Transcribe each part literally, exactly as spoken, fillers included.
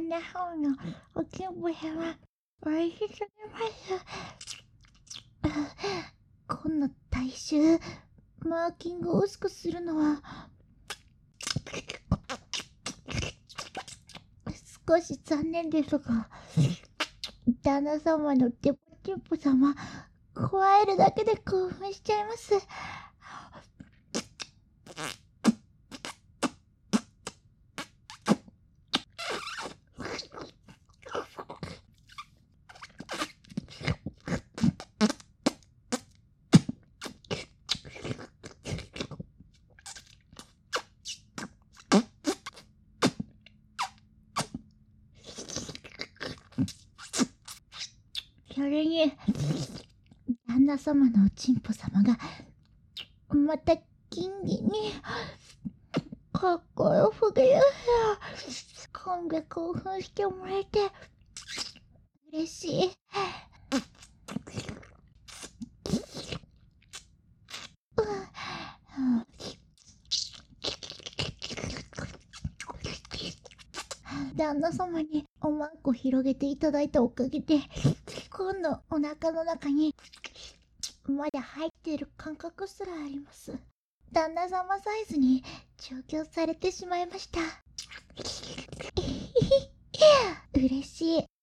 んな方のおちんぽ様、おいしすぎます。今の体臭、マーキングを薄くするのは、少し残念ですが、旦那様のデポチンポ様、加えるだけで興奮しちゃいます。それに、旦那様のおちんぽ様が、また金銀に、かっこよすぎる。今度興奮してもらえて、嬉しい。旦那様におまんこ広げていただいたおかげで、今度お腹の中にまだ入っている感覚すらあります。旦那様サイズに調教されてしまいました。嬉しい。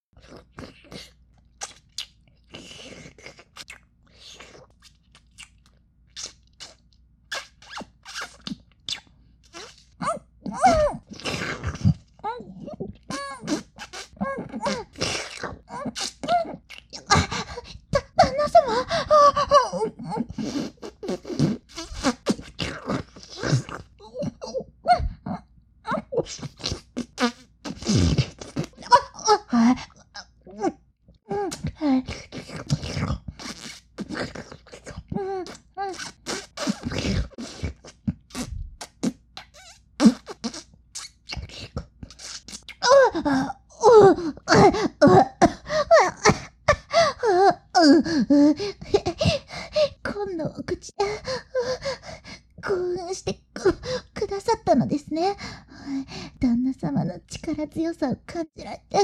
旦那様、今度お口で興奮してくださったのですね。旦那様の力強さを感じられて、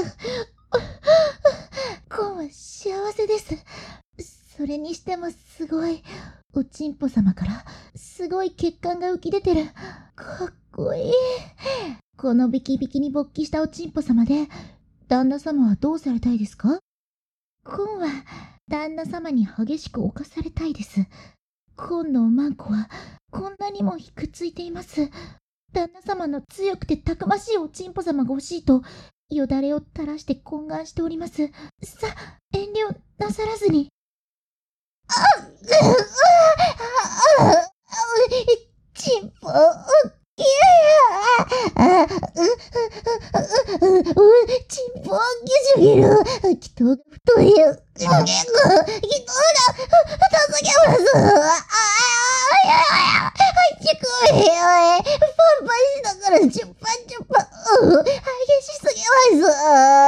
今は幸せです。それにしてもすごい、おちんぽ様からすごい血管が浮き出てる。かっこいい。このビキビキに勃起したおちんぽ様で、旦那様はどうされたいですか？今は旦那様に激しく侵されたいです。今のおまんこはこんなにもひくついています。旦那様の強くてたくましいおちんぽ様が欲しいと、よだれを垂らして懇願しております。さ、遠慮なさらずに。あっ、う、う、あ、あ、ちんぽ、いや、う、う、う、う、ちんぽ、ぎゅぎゅぎゅ、気筒が太いよ。気筒が、気筒が、太すぎます。ああ、いやいや、ちくわよ、パンパンしながら、チュッパチュッパ、う、激しすぎます。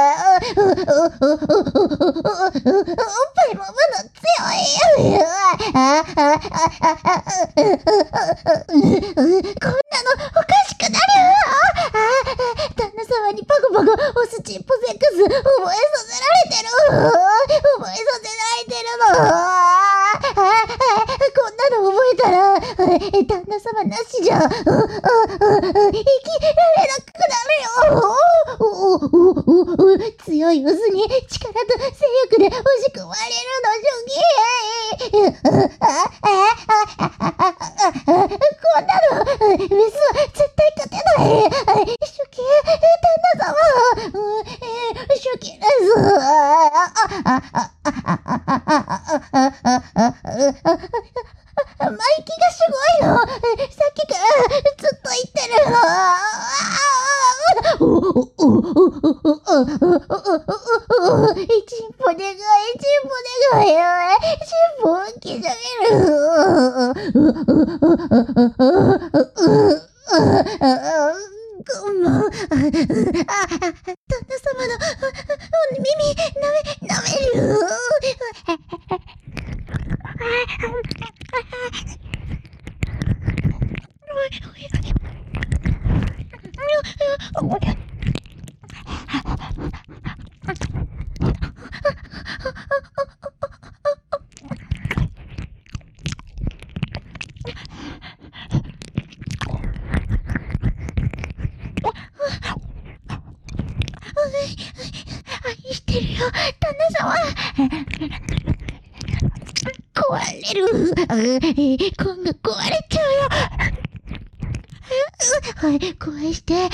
おっぱいもまだ強いよ。ああ、ああ、あ、こんなのおかしくなる。旦那様にパコパコおすちんぽセックス覚えさせられてる。覚えさせられてるの。こんなの覚えたら旦那様なしじゃ生きられなくなるよ。強いオスに力と性欲で欲しくわれるの、主義。こんなのメスは絶対勝てない。主義、旦那様、主義です。マイキがすごいの。さっきからずっと言ってるの。チンポでかい、チンポでかいよ。チンポ大きすぎる。ごめん。旦那様の耳なめ、なめる。 愛してるよ、旦那様。壊れる。今度壊れちゃうよ。はい、壊して。こん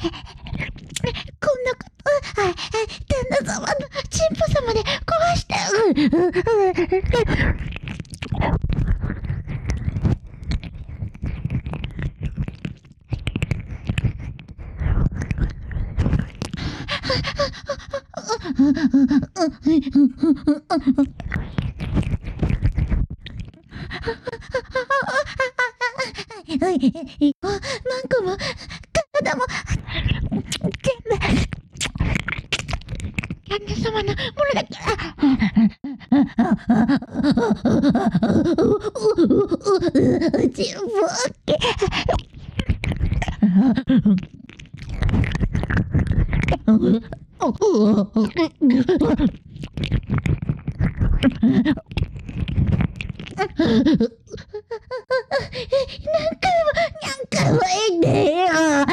なこと、はい、旦那様のチンポ様で壊して。あ、なんかも体も全部旦那様のものだから。全部 OK。何回も何回もいいんだよ。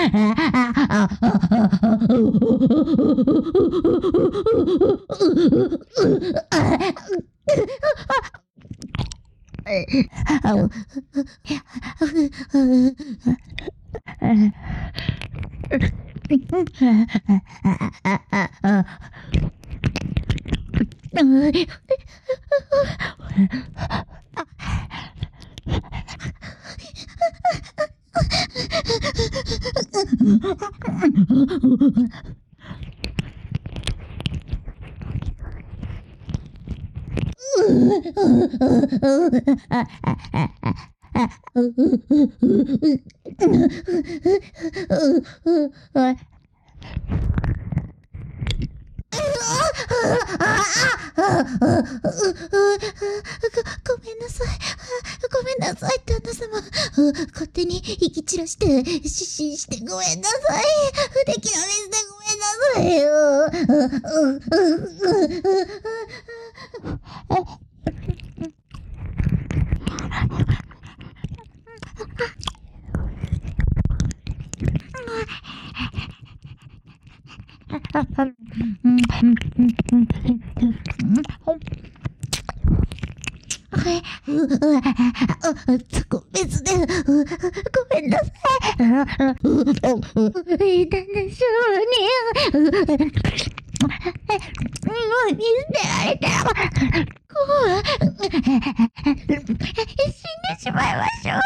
ごめんなさい。ごめんなさい、旦那様。勝手に息散らして、失神してごめんなさい。不出来なミスでごめんなさいよ。特別で、ごめんなさい。旦那様に、もう見捨てられたら、こう、死んでしまいましょう。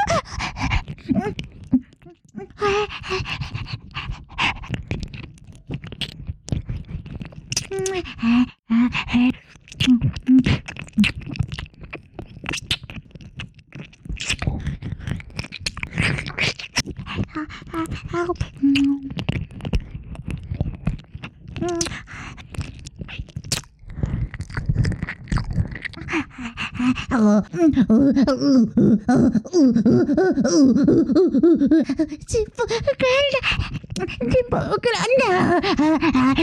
チンポ膨らんだ。チンポ膨らんだ。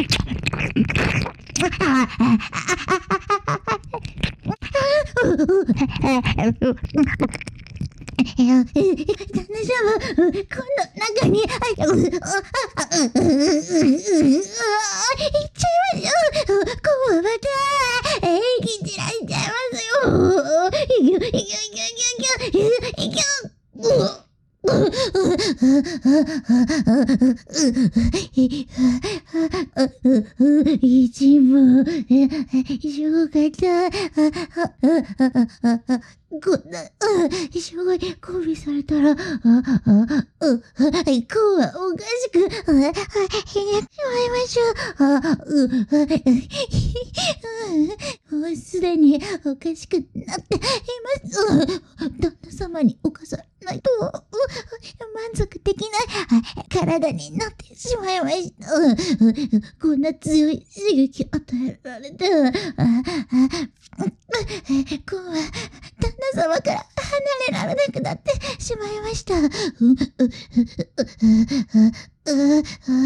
旦那様、この中に、いっちゃいましょう。こうまた、えー、き散らしちゃいますよ。いきょ、いきょ、いきょ、いきょ、いきょ、いきょ。一部、しょうがた。こんな、しょうがに交尾されたら、こうはおかしく、やってしまいましょう。もうすでにおかしくなっています。旦那様に侵さないと、満足できない体になってしまいました。こんな強い刺激を与えられて、こうは旦那様から離れられなくなってしまいました。 う、う、う、う、う、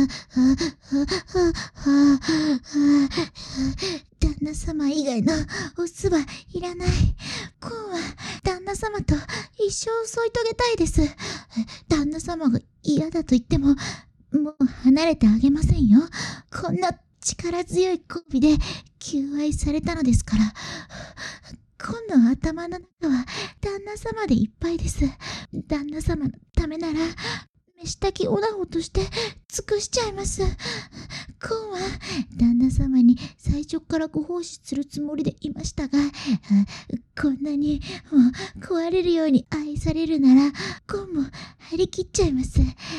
旦那様以外のオスはいらない。コンは旦那様と一生添い遂げたいです。旦那様が嫌だと言っても、もう離れてあげませんよ。こんな力強い交尾で求愛されたのですから。コンの頭の中は旦那様でいっぱいです。旦那様のためなら、飯炊きおなほとして尽くしちゃいます。コンは旦那様に最初からご奉仕するつもりでいましたが、こんなにもう壊れるように愛されるなら、コンも張り切っちゃいます。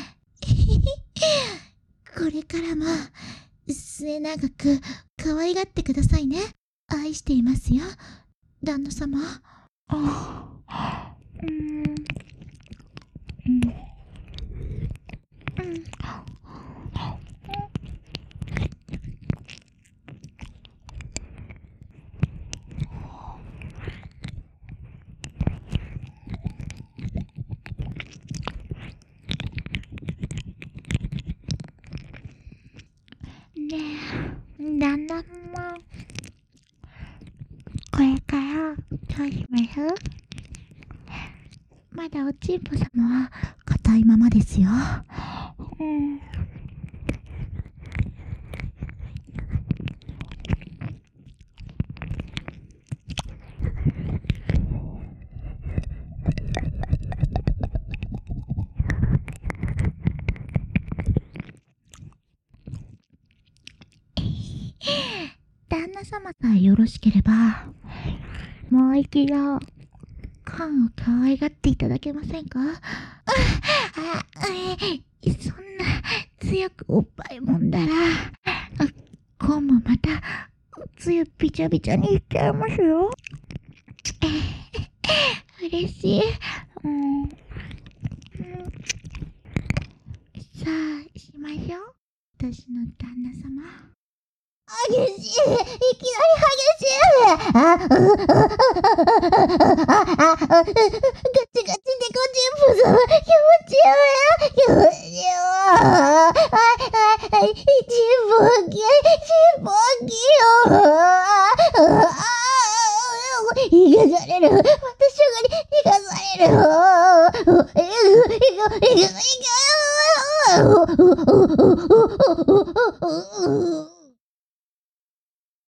これからも末永く可愛がってくださいね。愛していますよ、旦那様。あ、うん、うん、うん。ねえ、旦那様、これからどうします？まだおちんぽ様は硬いままですよ。うん。旦那様さえよろしければ、もう一度、缶を可愛がっていただけませんか？あ、あ、え、そんな強くおっぱいもんだら、コンもまた、つゆびちゃびちゃにしちゃいますよ。嬉しい。うん。さあ、しましょう。私の旦那様。激しい、いきなり激しい。あ、あ、あ、あ、あ、ガチガチでごじゅんぷ様、気持ちよい、気持ちよい。あ、あ、ちんぽき、ちんぽきよ。あ、あ、生かされる。私が生かされる。いく、いく、いく、いく。